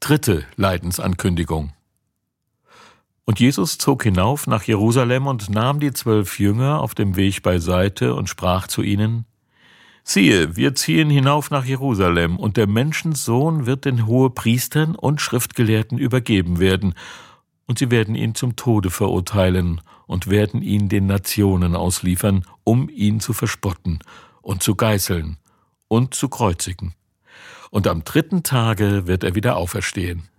dritte Leidensankündigung. Und Jesus zog hinauf nach Jerusalem und nahm die 12 Jünger auf dem Weg beiseite und sprach zu ihnen: Siehe, wir ziehen hinauf nach Jerusalem, und der Menschensohn wird den Hohepriestern und Schriftgelehrten übergeben werden, und sie werden ihn zum Tode verurteilen und werden ihn den Nationen ausliefern, um ihn zu verspotten und zu geißeln und zu kreuzigen. Und am 3. Tage wird er wieder auferstehen.